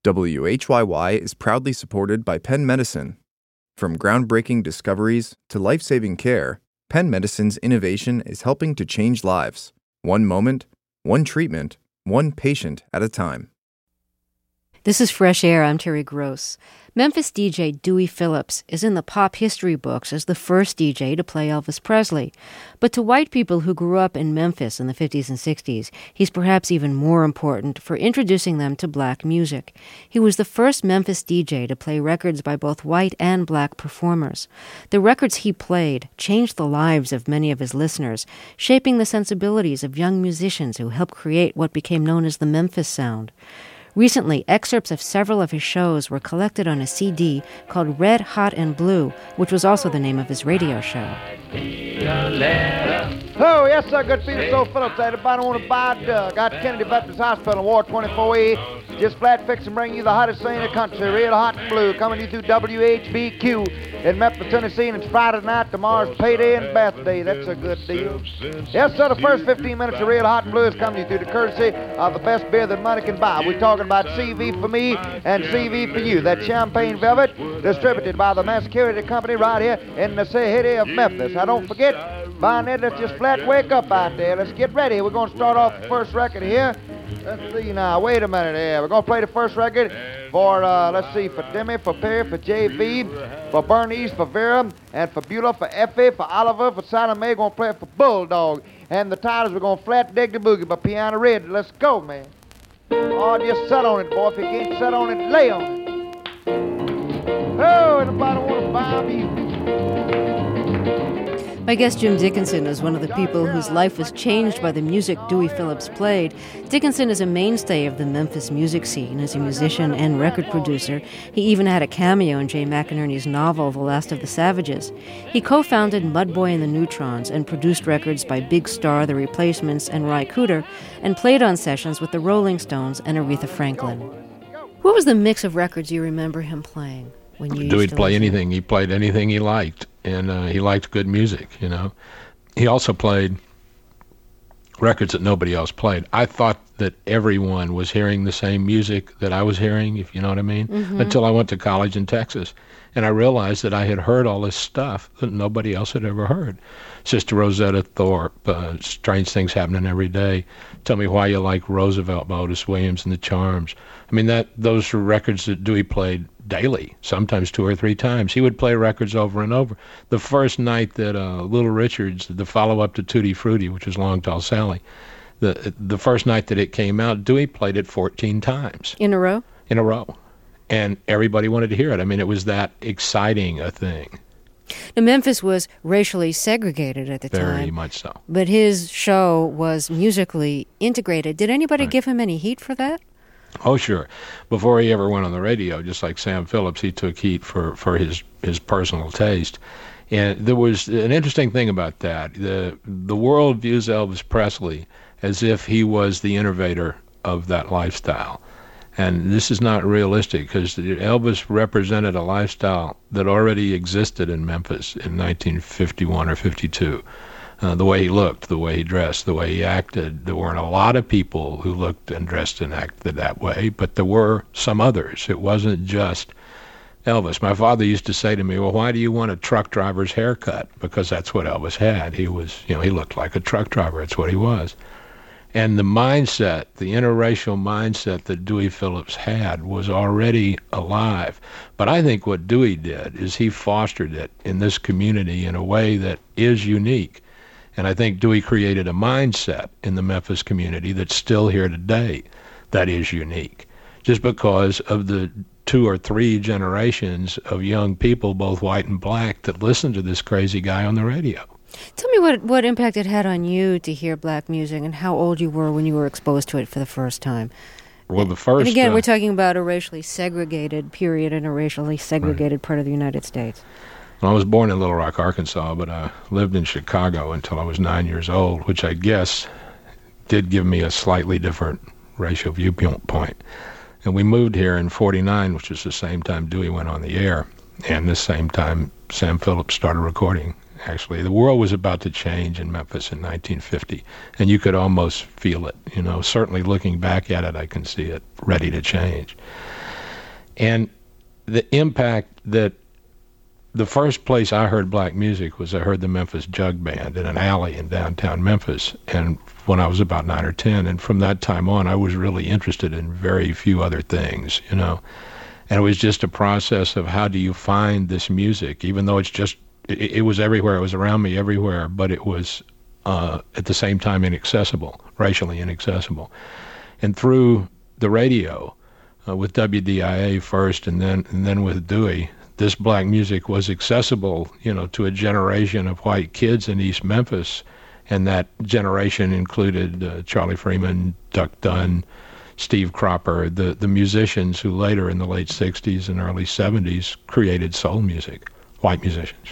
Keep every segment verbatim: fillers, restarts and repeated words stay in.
W H Y Y is proudly supported by Penn Medicine. From groundbreaking discoveries to life-saving care, Penn Medicine's innovation is helping to change lives, one moment, one treatment, one patient at a time. This is Fresh Air. I'm Terry Gross. Memphis D J Dewey Phillips is in the pop history books as the first D J to play Elvis Presley. But to white people who grew up in Memphis in the fifties and sixties, he's perhaps even more important for introducing them to black music. He was the first Memphis D J to play records by both white and black performers. The records he played changed the lives of many of his listeners, shaping the sensibilities of young musicians who helped create what became known as the Memphis Sound. Recently, excerpts of several of his shows were collected on a C D called Red, Hot, and Blue, which was also the name of his radio show. Oh, yes, sir. Good people. So, Phillips, everybody want to buy Doug. Got Kennedy Baptist Hospital, Ward twenty-four E. Just flat fix and bring you the hottest thing in the country. Real hot and blue. Coming to you through W H B Q in Memphis, Tennessee. And it's Friday night. Tomorrow's payday and birthday. That's a good deal. Yes, sir. The first fifteen minutes of Real Hot and Blue is coming to you through the courtesy of the best beer that money can buy. We're talking about C V for me and C V for you. That Champagne Velvet, distributed by the Masquerade Company right here in the city of Memphis. Now, don't forget, Buying it, let's just flat wake up out there. Let's get ready. We're going to start off the first record here. Let's see now. Wait a minute here. We're going to play the first record for, uh, let's see, for Demi, for Perry, for J V, for Bernice, for Vera, and for Beulah, for Effie, for Oliver, for Sally Mae. We're going to play it for Bulldog. And the titles, we're going to flat dig the boogie by Piano Red. Let's go, man. Oh, just set on it, boy. If you can't set on it, lay on it. Oh, anybody want to buy me? My guest Jim Dickinson is one of the people whose life was changed by the music Dewey Phillips played. Dickinson is a mainstay of the Memphis music scene as a musician and record producer. He even had a cameo in Jay McInerney's novel, The Last of the Savages. He co-founded Mudboy and the Neutrons and produced records by Big Star, The Replacements, and Ry Cooder, and played on sessions with the Rolling Stones and Aretha Franklin. What was the mix of records you remember him playing? When you Dewey'd play listen? anything. He played anything he liked, and uh, he liked good music, you know. He also played records that nobody else played. I thought that everyone was hearing the same music that I was hearing, if you know what I mean, mm-hmm. until I went to college in Texas. And I realized that I had heard all this stuff that nobody else had ever heard. Sister Rosetta Thorpe, uh, Strange Things Happening Every Day, Tell Me Why You Like Roosevelt by Otis Williams and the Charms. I mean, that those were records that Dewey played daily, sometimes two or three times. He would play records over and over. The first night that uh, Little Richard's, the follow-up to Tutti Frutti, which is Long Tall Sally, the the first night that it came out, Dewey played it fourteen times. In a row? In a row. And everybody wanted to hear it. I mean, it was that exciting a thing. Now, Memphis was racially segregated at the Very time. Very much so. But his show was musically integrated. Did anybody right. give him any heat for that? Oh, sure. Before he ever went on the radio, just like Sam Phillips, he took heat for, for his, his personal taste. And there was an interesting thing about that. The, the world views Elvis Presley as if he was the innovator of that lifestyle. And this is not realistic, because Elvis represented a lifestyle that already existed in Memphis in nineteen fifty-one or fifty-two. Uh, the way he looked, the way he dressed, the way he acted. There weren't a lot of people who looked and dressed and acted that way, but there were some others. It wasn't just Elvis. My father used to say to me, well, why do you want a truck driver's haircut? Because that's what Elvis had. He was, you know, he looked like a truck driver. That's what he was. And the mindset, the interracial mindset that Dewey Phillips had was already alive. But I think what Dewey did is he fostered it in this community in a way that is unique. And I think Dewey created a mindset in the Memphis community that's still here today that is unique, just because of the two or three generations of young people, both white and black, that listened to this crazy guy on the radio. Tell me what, what impact it had on you to hear black music and how old you were when you were exposed to it for the first time. Well, the first... And again, uh, we're talking about a racially segregated period in a racially segregated right. part of the United States. Well, I was born in Little Rock, Arkansas, but I lived in Chicago until I was nine years old, which I guess did give me a slightly different racial viewpoint. And we moved here in forty-nine, which was the same time Dewey went on the air, and the same time Sam Phillips started recording. Actually, the world was about to change in Memphis in nineteen fifty, and you could almost feel it. You know, certainly looking back at it, I can see it ready to change. And the impact that the first place I heard black music was I heard the Memphis Jug Band in an alley in downtown Memphis, and when I was about nine or ten. And from that time on, I was really interested in very few other things, you know. And it was just a process of how do you find this music, even though it's just, it, it was everywhere, it was around me everywhere, but it was uh, at the same time inaccessible, racially inaccessible. And through the radio, uh, with W D I A first and then and then with Dewey, this black music was accessible, you know, to a generation of white kids in East Memphis, and that generation included uh, Charlie Freeman, Duck Dunn, Steve Cropper, the, the musicians who later in the late sixties and early seventies created soul music, white musicians.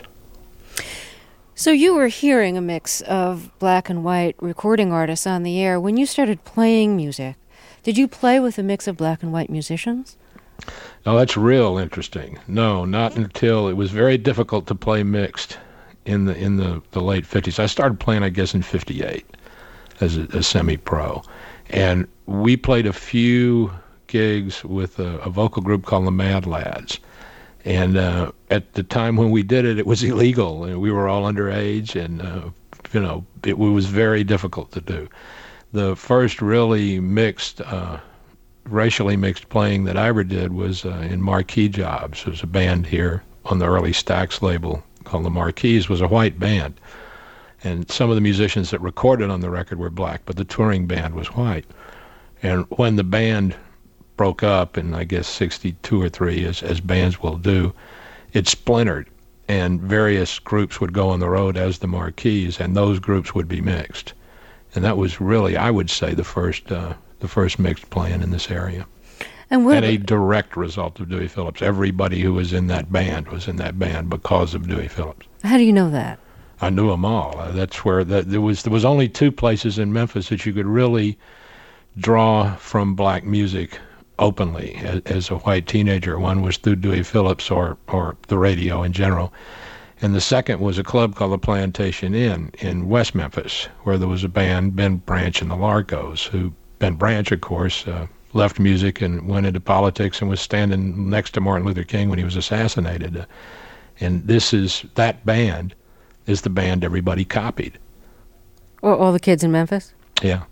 So you were hearing a mix of black and white recording artists on the air. When you started playing music, did you play with a mix of black and white musicians? Oh, that's real interesting. No, not until it was very difficult to play mixed in the in the, the late fifties. I started playing, I guess, in fifty-eight as a, a semi-pro. And we played a few gigs with a, a vocal group called the Mad Lads. And uh, at the time when we did it, it was illegal, and we were all underage, and uh, you know, it, it was very difficult to do. The first really mixed, uh, racially mixed playing that I ever did was uh, in Marquee Jobs. It was a band here on the early Stax label called the Marquees. Was a white band, and some of the musicians that recorded on the record were black, but the touring band was white. And when the band broke up in, I guess, sixty-two or three, as, as bands will do, it splintered, and various groups would go on the road as the Marquees, and those groups would be mixed. And that was really, I would say, the first uh, the first mixed playing in this area. And, where, and a direct result of Dewey Phillips. Everybody who was in that band was in that band because of Dewey Phillips. How do you know that? I knew them all. Uh, that's where that there was. There was only two places in Memphis that you could really draw from black music openly as, as a white teenager. One was through Dewey Phillips or or the radio in general, and the second was a club called the Plantation Inn in West Memphis, where there was a band, Ben Branch and the Largos, who Ben Branch, of course, uh, left music and went into politics and was standing next to Martin Luther King when he was assassinated. Uh, and this is, that band is the band everybody copied. Or all the kids in Memphis? Yeah.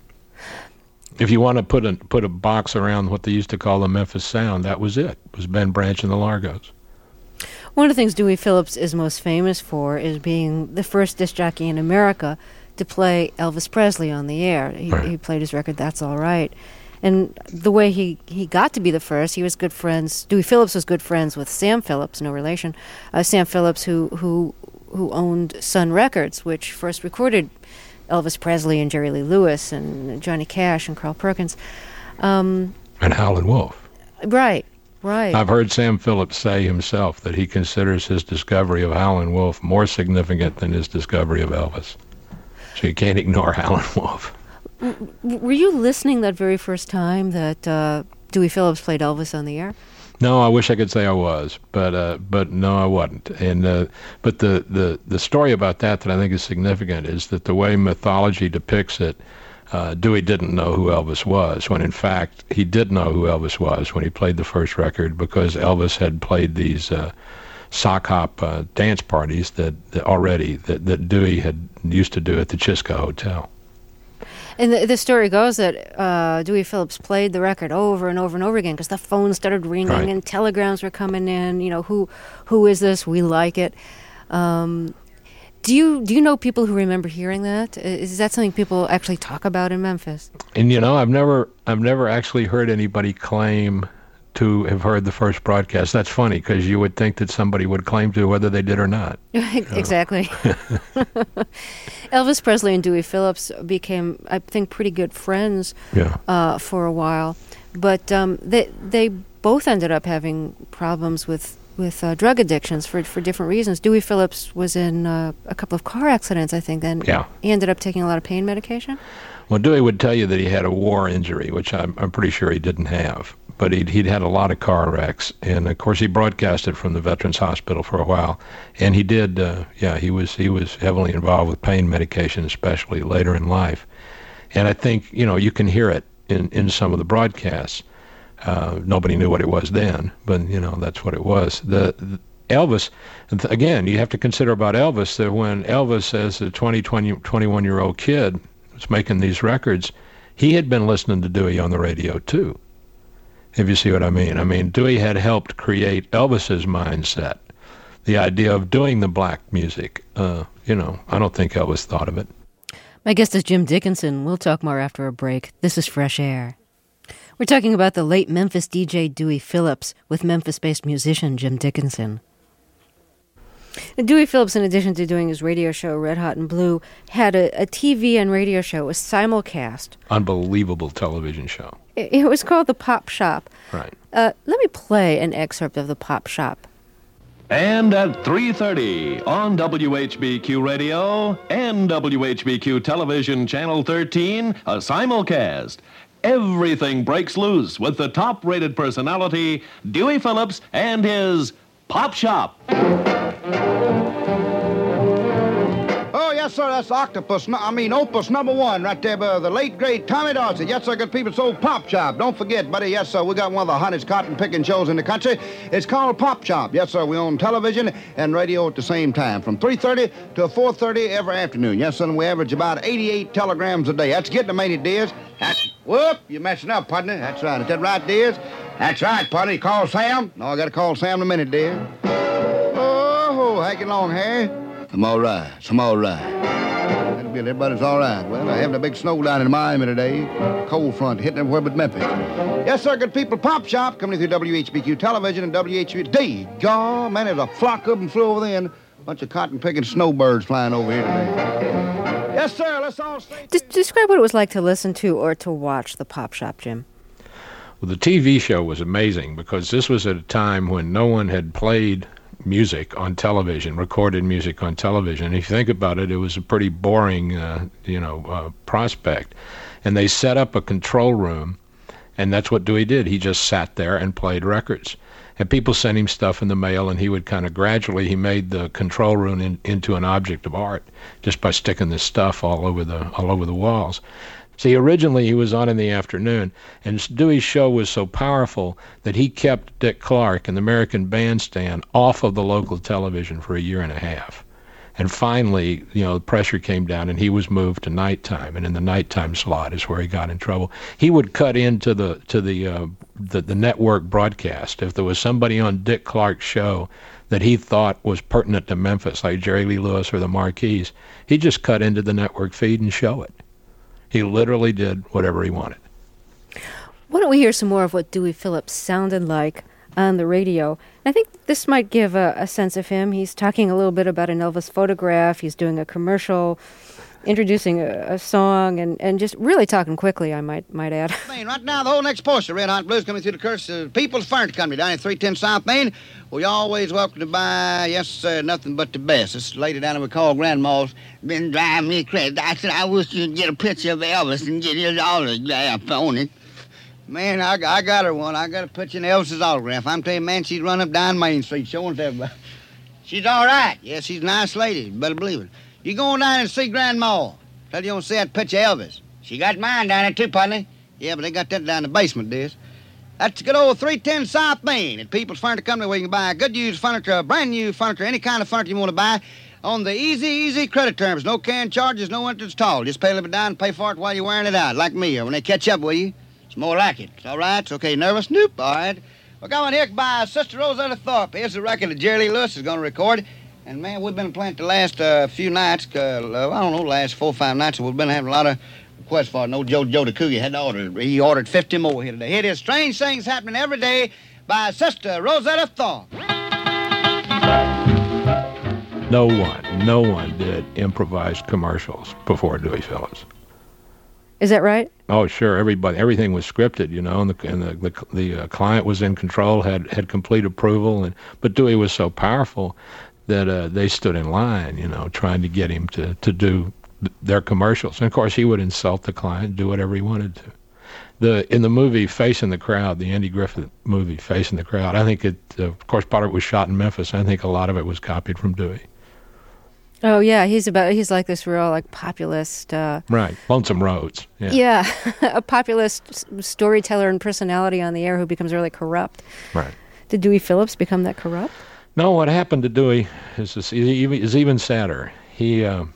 If you want to put a put a box around what they used to call the Memphis sound, that was it. It was Ben Branch and the Largos. One of the things Dewey Phillips is most famous for is being the first disc jockey in America to play Elvis Presley on the air. He, right. he played his record, That's All Right. And the way he, he got to be the first, he was good friends. Dewey Phillips was good friends with Sam Phillips, no relation. Uh, Sam Phillips, who, who, who owned Sun Records, which first recorded Elvis Presley and Jerry Lee Lewis and Johnny Cash and Carl Perkins. Um, and Howlin' Wolf. Right, right. I've heard Sam Phillips say himself that he considers his discovery of Howlin' Wolf more significant than his discovery of Elvis. So you can't ignore Howlin' Wolf. Were you listening that very first time that uh, Dewey Phillips played Elvis on the air? No, I wish I could say I was, but uh, but no, I wasn't. And uh, but the, the, the story about that that I think is significant is that the way mythology depicts it, uh, Dewey didn't know who Elvis was, when in fact he did know who Elvis was when he played the first record, because Elvis had played these uh, sock hop uh, dance parties that, that already that, that Dewey had used to do at the Chisco Hotel. And the, the story goes that uh, Dewey Phillips played the record over and over and over again because the phone started ringing right. and telegrams were coming in. You know, who who is this? We like it. Um, do you do you know people who remember hearing that? Is that something people actually talk about in Memphis? And you know, I've never I've never actually heard anybody claim to have heard the first broadcast. That's funny, because you would think that somebody would claim to, whether they did or not. Exactly. Elvis Presley and Dewey Phillips became, I think, pretty good friends yeah. uh, for a while. But um, they they both ended up having problems with, with uh, drug addictions for, for different reasons. Dewey Phillips was in uh, a couple of car accidents, I think, and yeah. he ended up taking a lot of pain medication. Well, Dewey would tell you that he had a war injury, which I'm, I'm pretty sure he didn't have. But he'd, he'd had a lot of car wrecks. And, of course, he broadcasted from the Veterans Hospital for a while. And he did, uh, yeah, he was he was heavily involved with pain medication, especially later in life. And I think, you know, you can hear it in, in some of the broadcasts. Uh, nobody knew what it was then, but you know that's what it was. The, the Elvis, again, you have to consider about Elvis that when Elvis, as a twenty, twenty, twenty-one-year-old kid, was making these records, he had been listening to Dewey on the radio too. If you see what I mean. I mean, Dewey had helped create Elvis's mindset, the idea of doing the black music. Uh, you know, I don't think Elvis thought of it. My guest is Jim Dickinson. We'll talk more after a break. This is Fresh Air. We're talking about the late Memphis D J Dewey Phillips with Memphis-based musician Jim Dickinson. Dewey Phillips, in addition to doing his radio show, Red Hot and Blue, had a, a T V and radio show, a simulcast. Unbelievable television show. It, it was called The Pop Shop. Right. Uh, let me play an excerpt of The Pop Shop. And at three thirty on W H B Q Radio and W H B Q Television Channel thirteen, a simulcast. Everything breaks loose with the top-rated personality, Dewey Phillips, and his Pop Shop. Oh, yes, sir, that's Octopus, I mean, Opus number one right there by the late, great Tommy Dorsey. Yes, sir, good people, it's old Pop Shop. Don't forget, buddy, yes, sir, we got one of the hottest cotton-picking shows in the country. It's called Pop Shop. Yes, sir, we own television and radio at the same time, from three thirty to four thirty every afternoon. Yes, sir, and we average about eighty-eight telegrams a day. That's getting them, ain't it, dears? That's, whoop, you're messing up, partner. That's right. Is that right, dears? That's right, partner. You call Sam? No, I got to call Sam in a minute, dear. Oh, hang it long, Harry. I'm all right. I'm all right. That'll be it. Everybody's all right. Well, I having a big snow down in Miami today. Cold front hitting everywhere but Memphis. Yes, sir, good people. Pop Shop coming through W H B Q Television and W H B Q. D. God, man, there's a flock of them flew over there and a bunch of cotton-picking snowbirds flying over here today. Yes, sir, let's all stay... Des- describe what it was like to listen to or to watch The Pop Shop, Jim. Well, the T V show was amazing because this was at a time when no one had played music on television, recorded music on television. If you think about it, it was a pretty boring, uh, you know, uh, prospect. And they set up a control room, and that's what Dewey did. He just sat there and played records. And people sent him stuff in the mail, and he would kind of gradually, he made the control room in, into an object of art just by sticking this stuff all over the all over the walls. See, originally he was on in the afternoon, and Dewey's show was so powerful that he kept Dick Clark and the American Bandstand off of the local television for a year and a half. And finally, you know, the pressure came down, and he was moved to nighttime, and in the nighttime slot is where he got in trouble. He would cut into the to the uh, the, the network broadcast. If there was somebody on Dick Clark's show that he thought was pertinent to Memphis, like Jerry Lee Lewis or the Marquis, he'd just cut into the network feed and show it. He literally did whatever he wanted. Why don't we hear some more of what Dewey Phillips sounded like on the radio? I think this might give a, a sense of him. He's talking a little bit about an Elvis photograph. He's doing a commercial, introducing a, a song, and, and just really talking quickly, I might might add. Main. Right now, the whole next portion of Red Hot Blues coming through the curse of People's Furniture Company down at three ten South Main. We always welcome to buy, yes, sir, nothing but the best. This lady down there we call Grandma's been driving me crazy. I said, I wish you'd get a picture of Elvis and get his autograph on it. Man, I, I got her one. I got a picture of Elvis's autograph. I'm telling you, man, she'd run up down Main Street showing it to everybody. She's all right. Yeah, she's a nice lady. You better believe it. You going down and see Grandma. Tell you don't see that picture of Elvis. She got mine down there too, partner. Yeah, but they got that down in the basement, dears. That's good old three ten South Main at People's Furniture Company, where you can buy good used furniture, brand new furniture, any kind of furniture you want to buy on the easy, easy credit terms. No can charges, no interest at all. Just pay a little bit down and pay for it while you're wearing it out, like me, or when they catch up with you. It's more like it. It's all right? It's okay. Nervous? Nope. All right. We got one here by Sister Rosetta Thorpe. Here's the record that Jerry Lee Lewis is going to record. And, man, we've been playing it the last uh, few nights. Uh, I don't know, last four or five nights. We've been having a lot of requests for it. No Joe Joe DeCougie had to order. He ordered fifty more here today. Here it is. Strange Things Happening Every Day by Sister Rosetta Thorpe. No one, no one did improvised commercials before Dewey Phillips. Is that right? Oh, sure. Everybody, everything was scripted, you know, and the and the the, the uh, client was in control, had had complete approval, and but Dewey was so powerful that uh, they stood in line, you know, trying to get him to to do th- their commercials. And of course, he would insult the client, do whatever he wanted to. The in the movie Facing the Crowd, the Andy Griffith movie Facing the Crowd, I think it, uh, of course, part of it was shot in Memphis. I think a lot of it was copied from Dewey. Oh yeah, he's about he's like this real like populist. Uh, right, Lonesome Rhodes. Yeah, yeah a populist s- storyteller and personality on the air who becomes really corrupt. Right. Did Dewey Phillips become that corrupt? No, what happened to Dewey is is even, is even sadder. He uh,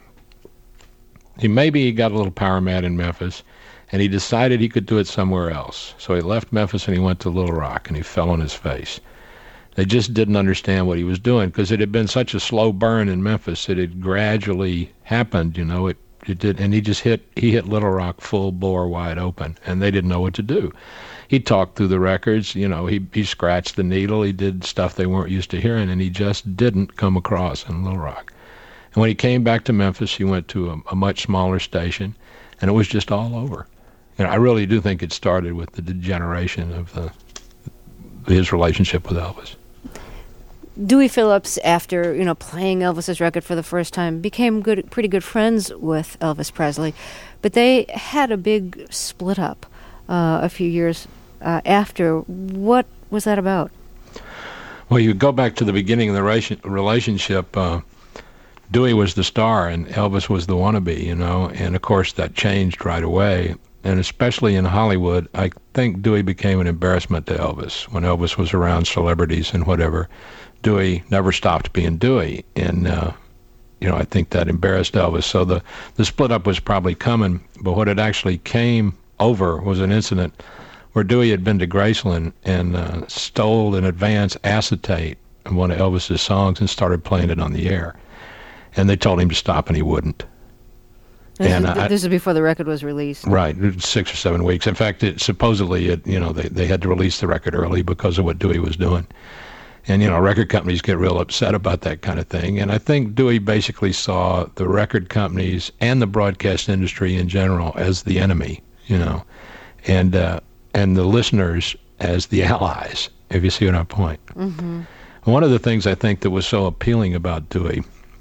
he maybe he got a little power mad in Memphis, and he decided he could do it somewhere else. So he left Memphis and he went to Little Rock, and he fell on his face. They just didn't understand what he was doing because it had been such a slow burn in Memphis. It had gradually happened, you know. It it did, and he just hit he hit Little Rock full bore wide open, and they didn't know what to do. He talked through the records, you know. He he scratched the needle. He did stuff they weren't used to hearing, and he just didn't come across in Little Rock. And when he came back to Memphis, he went to a, a much smaller station, and it was just all over. And I really do think it started with the degeneration of the his relationship with Elvis. Dewey Phillips, after you know playing Elvis's record for the first time, became good, pretty good friends with Elvis Presley, but they had a big split up uh, a few years uh, after. What was that about? Well, you go back to the beginning of the rela- relationship. Uh, Dewey was the star, and Elvis was the wannabe, you know, and of course that changed right away. And especially in Hollywood, I think Dewey became an embarrassment to Elvis when Elvis was around celebrities and whatever. Dewey never stopped being Dewey, and uh, you know I think that embarrassed Elvis. So the the split up was probably coming, but what it actually came over was an incident where Dewey had been to Graceland and uh, stole in advance acetate in one of Elvis's songs and started playing it on the air, and they told him to stop, and he wouldn't. This, and is, I, this is before the record was released. Right, six or seven weeks. In fact, it, supposedly, it, you know, they, they had to release the record early because of what Dewey was doing. And, you know, record companies get real upset about that kind of thing. And I think Dewey basically saw the record companies and the broadcast industry in general as the enemy, you know, and uh, and the listeners as the allies, if you see what I point. Mm-hmm. One of the things I think that was so appealing about Dewey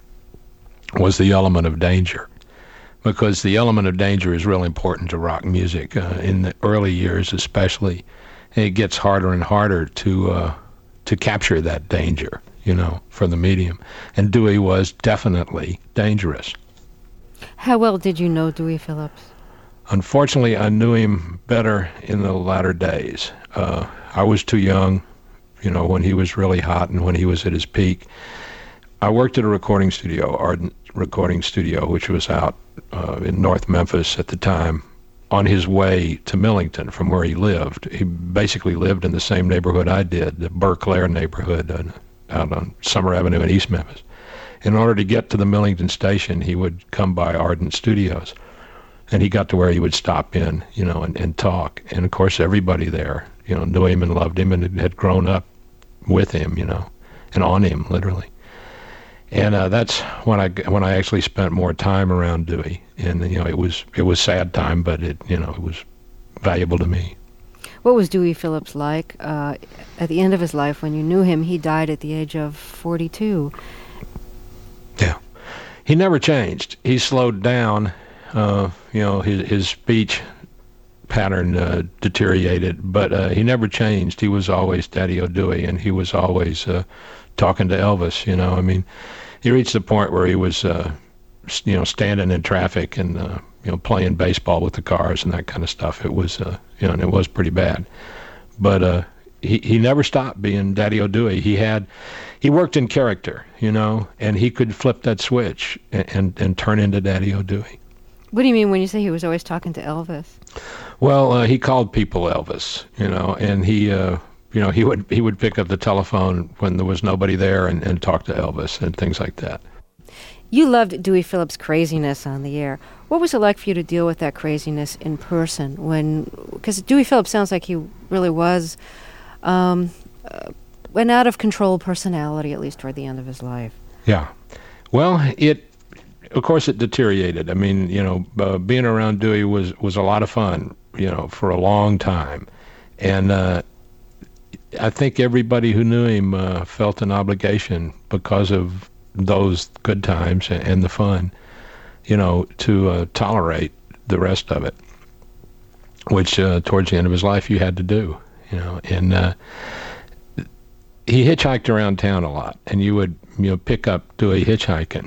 was the element of danger. Because the element of danger is real important to rock music. Uh, in the early years especially, it gets harder and harder to uh, to capture that danger, you know, for the medium. And Dewey was definitely dangerous. How well did you know Dewey Phillips? Unfortunately, I knew him better in the latter days. Uh, I was too young, you know, when he was really hot and when he was at his peak. I worked at a recording studio, Ardent Recording Studio, which was out uh, in North Memphis at the time, on his way to Millington from where he lived. He basically lived in the same neighborhood I did, the Burklair neighborhood uh, out on Summer Avenue in East Memphis. In order to get to the Millington station, he would come by Ardent Studios, and he got to where he would stop in, you know, and, and talk. And of course, everybody there, you know, knew him and loved him and had grown up with him, you know, and on him, literally. And uh, that's when I when I actually spent more time around Dewey, and you know it was it was sad time, but it you know it was valuable to me. What was Dewey Phillips like uh, at the end of his life when you knew him? He died at the age of forty-two. Yeah, he never changed. He slowed down. Uh, you know his his speech pattern uh, deteriorated, but uh, he never changed. He was always Daddy-O Dewey, and he was always uh, talking to Elvis. You know, I mean. He reached the point where he was, uh, you know, standing in traffic and, uh, you know, playing baseball with the cars and that kind of stuff. It was, uh, you know, and it was pretty bad. But uh, he he never stopped being Daddy-O Dewey. He had, he worked in character, you know, and he could flip that switch and, and, and turn into Daddy-O Dewey. What do you mean when you say he was always talking to Elvis? Well, uh, he called people Elvis, you know, and he... Uh, You know, he would he would pick up the telephone when there was nobody there and, and talk to Elvis and things like that. You loved Dewey Phillips' craziness on the air. What was it like for you to deal with that craziness in person? When, because Dewey Phillips sounds like he really was um, uh, an out-of-control personality, at least toward the end of his life. Yeah. Well, it, of course, it deteriorated. I mean, you know, uh, being around Dewey was, was a lot of fun, you know, for a long time. And, uh, I think everybody who knew him uh, felt an obligation because of those good times and the fun, you know, to uh, tolerate the rest of it, which uh, towards the end of his life you had to do, you know. And uh, he hitchhiked around town a lot, and you would, you know, pick up Dewey hitchhiking.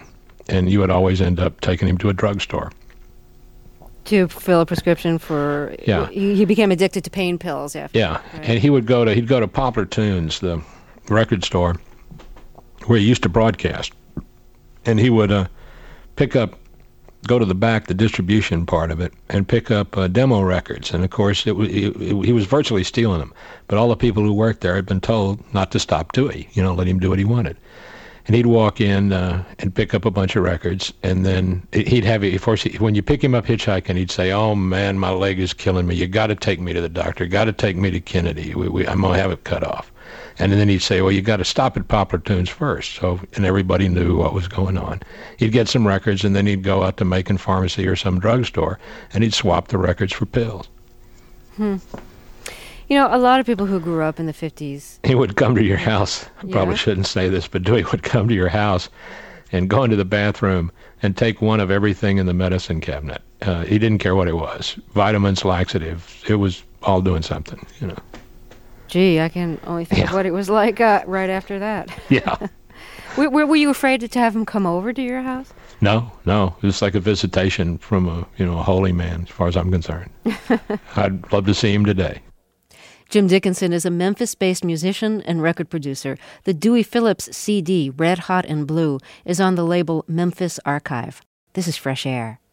and you would always end up taking him to a drugstore. To fill a prescription for... Yeah. He, he became addicted to pain pills after. Yeah, right? and he would go to he'd go to Poplar Tunes, the record store, where he used to broadcast, and he would uh, pick up, go to the back, the distribution part of it, and pick up uh, demo records. And of course, it, was, it, it, he was virtually stealing them. But all the people who worked there had been told not to stop Dewey, you know, let him do what he wanted. And he'd walk in uh, and pick up a bunch of records, and then he'd have, of course, when you pick him up hitchhiking, he'd say, "Oh man, my leg is killing me. You got to take me to the doctor. Got to take me to Kennedy. We, we, I'm gonna have it cut off." And then he'd say, "Well, you got to stop at Poplar Tunes first." So, and everybody knew what was going on. He'd get some records, and then he'd go out to Macon Pharmacy or some drugstore, and he'd swap the records for pills. Hmm. You know, a lot of people who grew up in the fifties... He would come to your house. I probably Yeah. shouldn't say this, but Dewey would come to your house and go into the bathroom and take one of everything in the medicine cabinet. Uh, he didn't care what it was. Vitamins, laxatives. It was all doing something, you know. Gee, I can only think of Yeah. what it was like uh, right after that. Yeah. were, were were you afraid to have him come over to your house? No, no. It was like a visitation from a, you know, a holy man, as far as I'm concerned. I'd love to see him today. Jim Dickinson is a Memphis-based musician and record producer. The Dewey Phillips C D, Red Hot and Blue, is on the label Memphis Archive. This is Fresh Air.